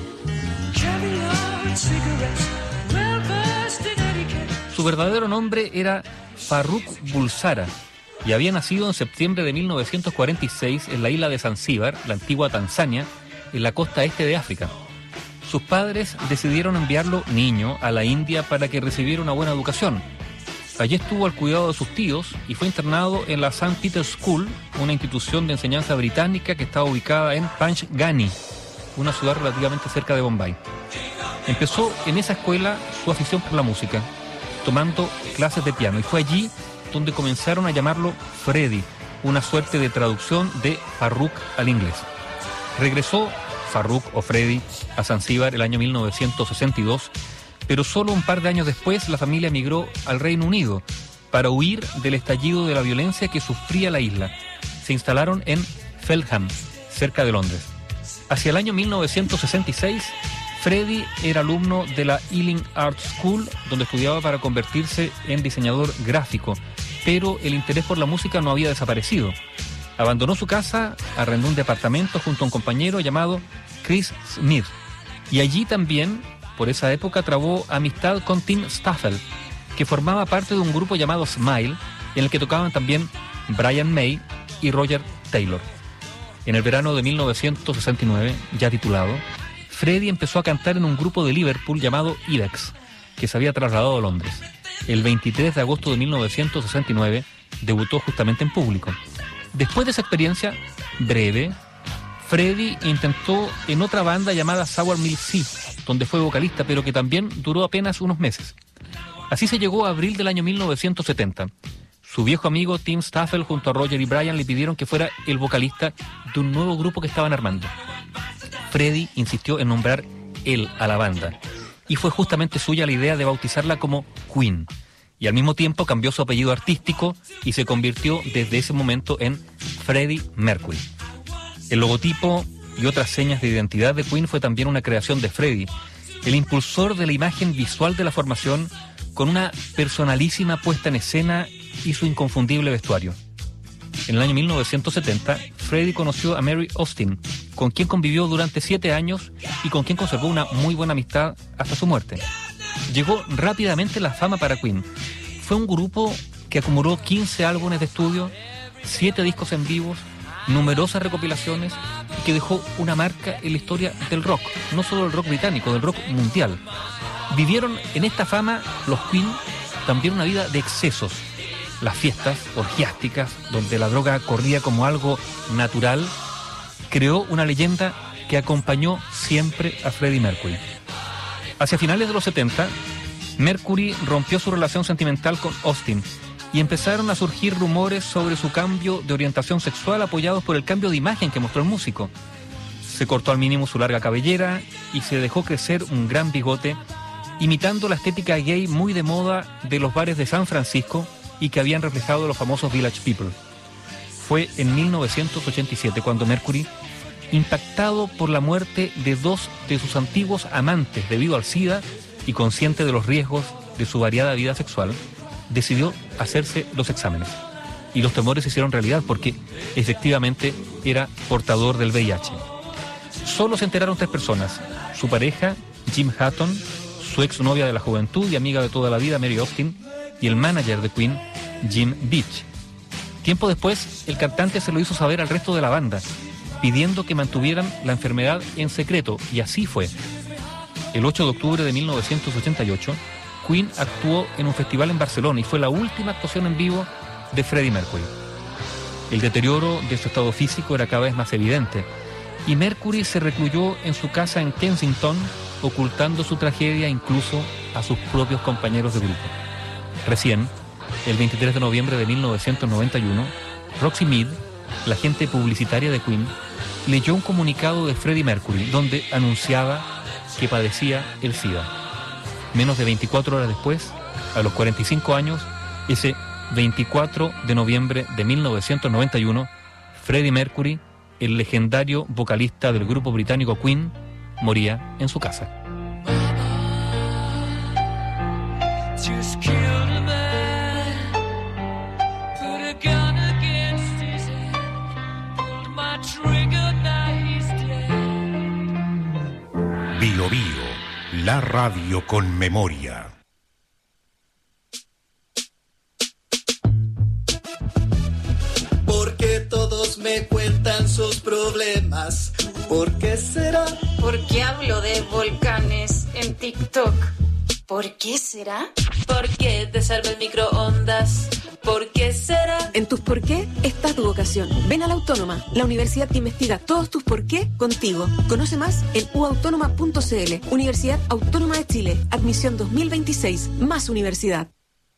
Su verdadero nombre era Farrukh Bulsara y había nacido en septiembre de mil novecientos cuarenta y seis en la isla de Zanzíbar, la antigua Tanzania, en la costa este de África. Sus padres decidieron enviarlo niño a la India para que recibiera una buena educación. Allí estuvo al cuidado de sus tíos y fue internado en la Saint Peter's School, una institución de enseñanza británica que estaba ubicada en Panchgani, una ciudad relativamente cerca de Bombay. Empezó en esa escuela su afición por la música, tomando clases de piano, y fue allí donde comenzaron a llamarlo Freddie, una suerte de traducción de Farrukh al inglés. Regresó Farrukh o Freddie a Zanzíbar el año mil novecientos sesenta y dos, pero solo un par de años después la familia emigró al Reino Unido para huir del estallido de la violencia que sufría la isla. Se instalaron en Feltham, cerca de Londres. Hacia el año mil novecientos sesenta y seis, Freddie era alumno de la Ealing Art School, donde estudiaba para convertirse en diseñador gráfico, pero el interés por la música no había desaparecido. Abandonó su casa, arrendó un departamento junto a un compañero llamado Chris Smith, y allí también, por esa época, trabó amistad con Tim Staffel, que formaba parte de un grupo llamado Smile, en el que tocaban también Brian May y Roger Taylor. En el verano de mil novecientos sesenta y nueve, ya titulado, Freddie empezó a cantar en un grupo de Liverpool llamado Ibex, que se había trasladado a Londres. El veintitrés de agosto de mil novecientos sesenta y nueve debutó justamente en público. Después de esa experiencia breve, Freddie intentó en otra banda llamada Sour Milk Sea, donde fue vocalista, pero que también duró apenas unos meses. Así se llegó a abril del año mil novecientos setenta. Su viejo amigo Tim Staffel junto a Roger y Brian le pidieron que fuera el vocalista de un nuevo grupo que estaban armando. Freddie insistió en nombrar él a la banda, y fue justamente suya la idea de bautizarla como Queen. Y al mismo tiempo cambió su apellido artístico y se convirtió desde ese momento en Freddie Mercury. El logotipo y otras señas de identidad de Queen fue también una creación de Freddie, el impulsor de la imagen visual de la formación, con una personalísima puesta en escena y su inconfundible vestuario. En el año mil novecientos setenta, Freddie conoció a Mary Austin, con quien convivió durante siete años y con quien conservó una muy buena amistad hasta su muerte. Llegó rápidamente la fama para Queen. Fue un grupo que acumuló quince álbumes de estudio, siete discos en vivos, numerosas recopilaciones y que dejó una marca en la historia del rock, no solo del rock británico, del rock mundial. Vivieron en esta fama los Queen también una vida de excesos. Las fiestas orgiásticas, donde la droga corría como algo natural, creó una leyenda que acompañó siempre a Freddie Mercury. Hacia finales de los setenta, Mercury rompió su relación sentimental con Austin y empezaron a surgir rumores sobre su cambio de orientación sexual apoyados por el cambio de imagen que mostró el músico. Se cortó al mínimo su larga cabellera y se dejó crecer un gran bigote, imitando la estética gay muy de moda de los bares de San Francisco y que habían reflejado los famosos Village People. Fue en mil novecientos ochenta y siete cuando Mercury, impactado por la muerte de dos de sus antiguos amantes debido al SIDA y consciente de los riesgos de su variada vida sexual, decidió hacerse los exámenes. Y los temores se hicieron realidad porque efectivamente era portador del V I H. Solo se enteraron tres personas: su pareja, Jim Hatton, su exnovia de la juventud y amiga de toda la vida, Mary Austin, y el manager de Queen, Jim Beach. Tiempo después, el cantante se lo hizo saber al resto de la banda, pidiendo que mantuvieran la enfermedad en secreto, y así fue. El ocho de octubre de mil novecientos ochenta y ocho, Queen actuó en un festival en Barcelona y fue la última actuación en vivo de Freddie Mercury. El deterioro de su estado físico era cada vez más evidente y Mercury se recluyó en su casa en Kensington, ocultando su tragedia incluso a sus propios compañeros de grupo. Recién, el veintitrés de noviembre de mil novecientos noventa y uno, Roxy Mead, la agente publicitaria de Queen, leyó un comunicado de Freddie Mercury donde anunciaba que padecía el SIDA. Menos de veinticuatro horas después, a los cuarenta y cinco años, ese veinticuatro de noviembre de mil novecientos noventa y uno, Freddie Mercury, el legendario vocalista del grupo británico Queen, moría en su casa. Bio Bio, la radio con memoria. Porque todos me cuentan sus problemas. ¿Por qué será? ¿Por qué hablo de volcanes en TikTok? ¿Por qué será? ¿Por qué te salva el microondas? ¿Por qué será? En tus por qué está tu vocación. Ven a la Autónoma, la universidad que investiga todos tus por qué contigo. Conoce más en u autónoma punto c l. Universidad Autónoma de Chile. Admisión dos mil veintiséis. Más universidad.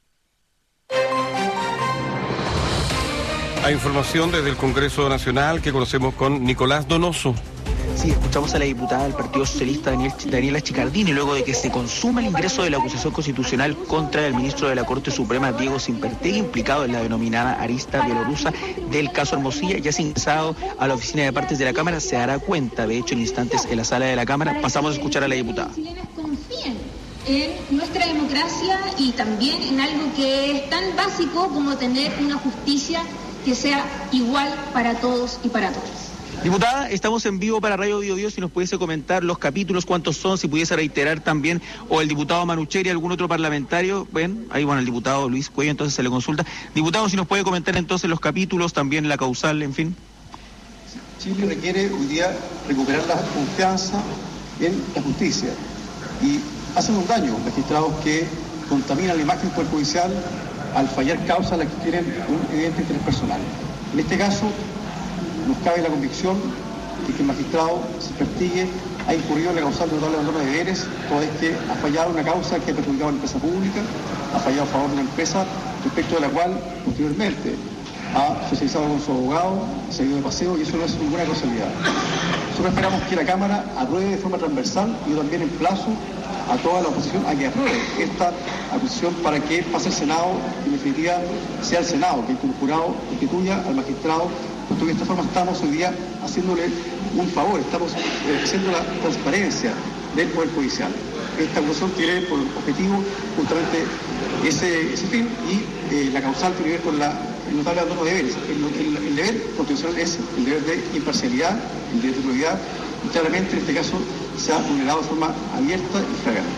Hay información desde el Congreso Nacional que conocemos con Nicolás Donoso. Sí, escuchamos a la diputada del Partido Socialista Daniel, Daniela Chicardini luego de que se consuma el ingreso de la acusación constitucional contra el ministro de la Corte Suprema Diego Simpertegui, implicado en la denominada arista bielorrusa del caso Hermosilla. Ya se ha ingresado a la oficina de partes de la Cámara, se dará cuenta, de hecho, en instantes en la sala de la Cámara. Pasamos a escuchar a la diputada. Confíen en nuestra democracia y también en algo que es tan básico como tener una justicia que sea igual para todos y para todas. Diputada, estamos en vivo para Radio Bio Bio, si nos pudiese comentar los capítulos, cuántos son, si pudiese reiterar también, o el diputado Manucheri, algún otro parlamentario. Ven, ahí bueno, el diputado Luis Cuello, entonces se le consulta. Diputado, si nos puede comentar entonces los capítulos, también la causal, en fin. Chile requiere hoy día recuperar la confianza en la justicia y hacen un daño magistrados que contaminan la imagen del Poder Judicial al fallar causas a las que tienen un evidente interés personal. En este caso, nos cabe la convicción de que el magistrado Simpertegui ha incurrido en la causal de notable abandono de deberes, toda vez que ha fallado una causa que ha perjudicado a una empresa pública, ha fallado a favor de una empresa respecto de la cual, posteriormente, ha socializado con su abogado, se ha ido de paseo, y eso no es ninguna casualidad. Nosotros esperamos que la Cámara apruebe de forma transversal y yo también emplazo a toda la oposición a que apruebe esta acusación para que pase al Senado y en definitiva sea el Senado que el jurado constituya al magistrado, porque de esta forma estamos hoy día haciéndole un favor, estamos haciendo la transparencia del Poder Judicial. Esta acusación tiene por objetivo justamente ese, ese fin y eh, la causal tiene que ver con la, el notable abandono de deberes. El, el, el deber constitucional es el deber de imparcialidad, el deber de probidad, y claramente en este caso se ha vulnerado de forma abierta y flagrante.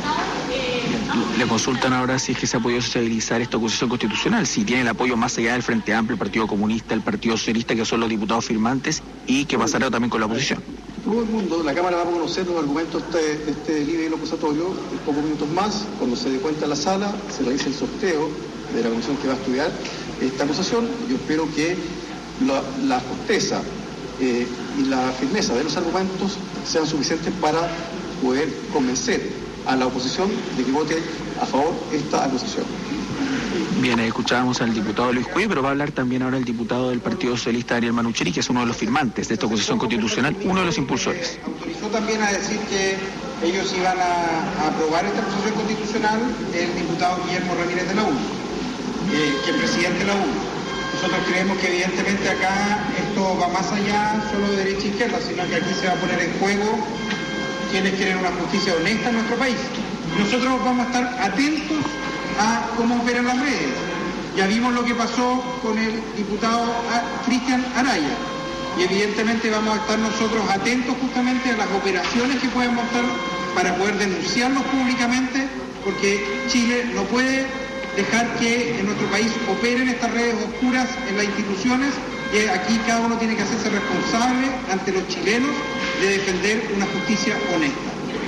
Le consultan ahora si es que se ha podido socializar esta acusación constitucional, si tiene el apoyo más allá del Frente Amplio, el Partido Comunista, el Partido Socialista, que son los diputados firmantes, y qué pasará también con la oposición. Todo el mundo, la Cámara va a conocer los argumentos de este, este líder acusatorio en pocos minutos más. Cuando se dé cuenta en la sala, se realice el sorteo de la comisión que va a estudiar esta acusación. Yo espero que la, la justeza eh, y la firmeza de los argumentos sean suficientes para poder convencer a la oposición de que vote a favor esta acusación. Bien, escuchábamos al diputado Luis Cuey, pero va a hablar también ahora el diputado del Partido Socialista, Daniel Manucheri, que es uno de los firmantes de esta acusación constitucional, uno de los impulsores. Autorizó también a decir que ellos iban a, a aprobar esta acusación constitucional el diputado Guillermo Ramírez de la U N, eh, que es presidente de la U N. Nosotros creemos que evidentemente acá esto va más allá solo de derecha e izquierda, sino que aquí se va a poner en juego quienes quieren una justicia honesta en nuestro país. Nosotros vamos a estar atentos a cómo operan las redes. Ya vimos lo que pasó con el diputado Cristian Araya y evidentemente vamos a estar nosotros atentos justamente a las operaciones que pueden montar para poder denunciarlos públicamente, porque Chile no puede dejar que en nuestro país operen estas redes oscuras en las instituciones, y aquí cada uno tiene que hacerse responsable ante los chilenos de defender una justicia honesta.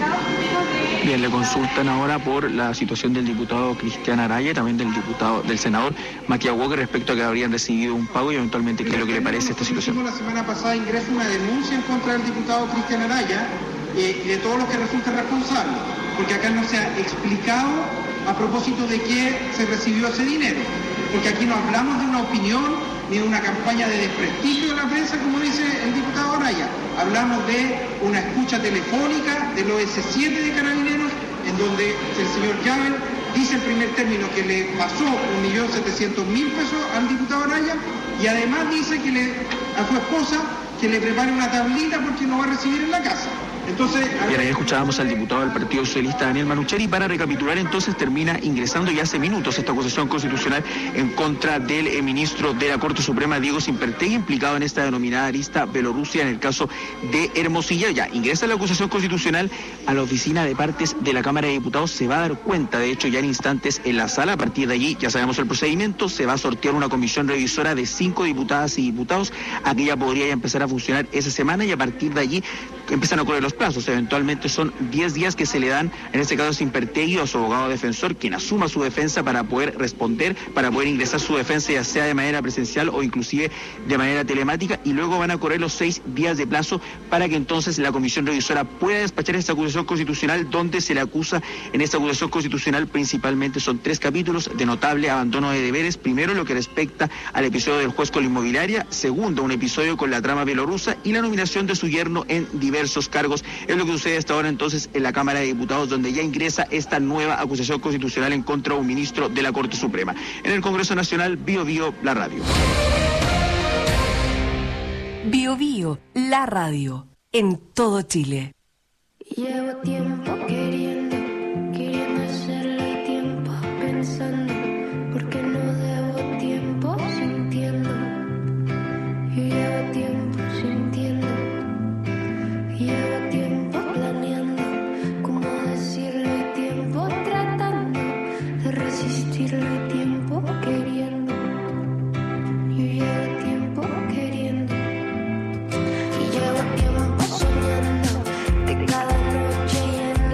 Bien, le consultan ahora por la situación del diputado Cristian Araya y también del diputado, del senador Matías Walker, respecto a que habrían recibido un pago y eventualmente qué es lo que le parece esta situación. La semana pasada ingresó una denuncia en contra del diputado Cristian Araya eh, y de todos los que resulten responsables, porque acá no se ha explicado a propósito de qué se recibió ese dinero, porque aquí no hablamos de una opinión ni de una campaña de desprestigio de la prensa, como dice el diputado Araya. Hablamos de una escucha telefónica del O S siete de Carabineros, en donde el señor Llavel dice en primer término que le pasó un millón setecientos mil pesos al diputado Araya, y además dice que le, a su esposa que le prepare una tablita porque no va a recibir en la casa. Entonces, Bien, ahí escuchábamos al diputado del Partido Socialista, Daniel Manucheri. Para recapitular, entonces termina ingresando ya hace minutos esta acusación constitucional en contra del eh, ministro de la Corte Suprema, Diego Simpertegui, implicado en esta denominada arista Bielorrusia en el caso de Hermosilla. Ya ingresa la acusación constitucional a la oficina de partes de la Cámara de Diputados. Se va a dar cuenta, de hecho, ya en instantes en la sala. A partir de allí, ya sabemos el procedimiento, se va a sortear una comisión revisora de cinco diputadas y diputados. Aquella podría ya empezar a funcionar esa semana y a partir de allí empiezan a correr los plazos. Eventualmente son diez días que se le dan, en este caso Simpertegui o a su abogado defensor, quien asuma su defensa para poder responder, para poder ingresar su defensa, ya sea de manera presencial o inclusive de manera telemática, y luego van a correr los seis días de plazo para que entonces la comisión revisora pueda despachar esta acusación constitucional, donde se le acusa en esta acusación constitucional principalmente son tres capítulos de notable abandono de deberes. Primero, lo que respecta al episodio del juez con la inmobiliaria. Segundo, un episodio con la trama bielorrusa y la nominación de su yerno en diversos cargos. Es lo que sucede hasta ahora entonces en la Cámara de Diputados, donde ya ingresa esta nueva acusación constitucional en contra de un ministro de la Corte Suprema. En el Congreso Nacional, Bio Bio, la radio. Bio Bio, la radio, en todo Chile. Llevo tiempo queriendo, queriendo hacerle tiempo, pensando, porque no debo tiempo sintiendo. Yo llevo tiempo sintiendo, llevo tiempo planeando, cómo decirle tiempo, tratando de resistirle tiempo queriendo. Yo llevo tiempo queriendo, y llevo tiempo soñando de cada noche llena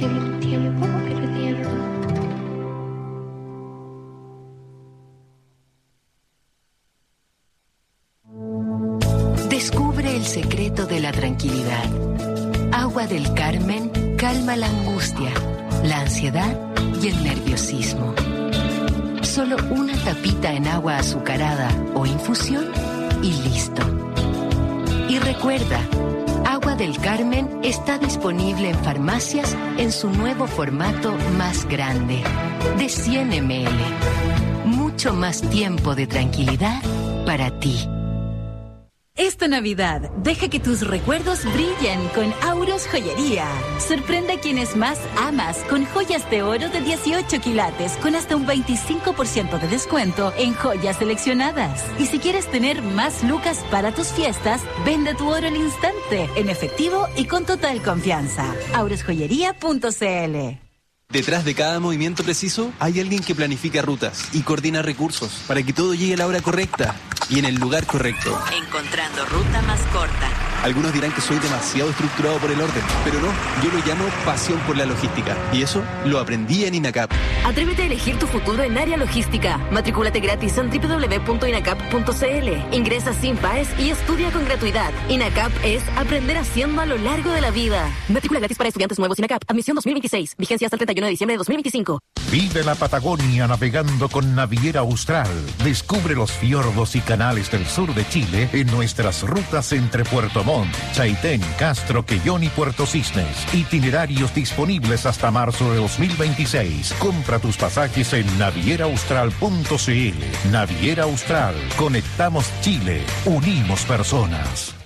el tiempo perdiendo. Descubre el secreto de la tranquilidad. Agua del Carmen calma la angustia, la ansiedad y el nerviosismo. Solo una tapita en agua azucarada o infusión y listo. Y recuerda, Agua del Carmen está disponible en farmacias en su nuevo formato más grande, de cien mililitros. Mucho más tiempo de tranquilidad para ti. Esta Navidad, deja que tus recuerdos brillen con Auros Joyería. Sorprende a quienes más amas con joyas de oro de dieciocho quilates con hasta un veinticinco por ciento de descuento en joyas seleccionadas. Y si quieres tener más lucas para tus fiestas, vende tu oro al instante, en efectivo y con total confianza. auros joyería punto c l. Detrás de cada movimiento preciso hay alguien que planifica rutas y coordina recursos para que todo llegue a la hora correcta y en el lugar correcto. Encontrando ruta más corta. Algunos dirán que soy demasiado estructurado por el orden, pero no, yo lo llamo pasión por la logística. Y eso lo aprendí en INACAP. Atrévete a elegir tu futuro en área logística. Matricúlate gratis en doble u doble u doble u punto inacap punto c l. Ingresa sin paes y estudia con gratuidad. INACAP es aprender haciendo a lo largo de la vida. Matrícula gratis para estudiantes nuevos INACAP. Admisión dos mil veintiséis. Vigencia hasta el treinta y uno de diciembre de dos mil veinticinco. Vive la Patagonia navegando con Naviera Austral. Descubre los fiordos y canales del sur de Chile en nuestras rutas entre Puerto Montt, Chaitén, Castro, Quellón y Puerto Cisnes. Itinerarios disponibles hasta marzo de dos mil veintiséis. Compra tus pasajes en naviera austral punto c l. Naviera Austral. Conectamos Chile. Unimos personas.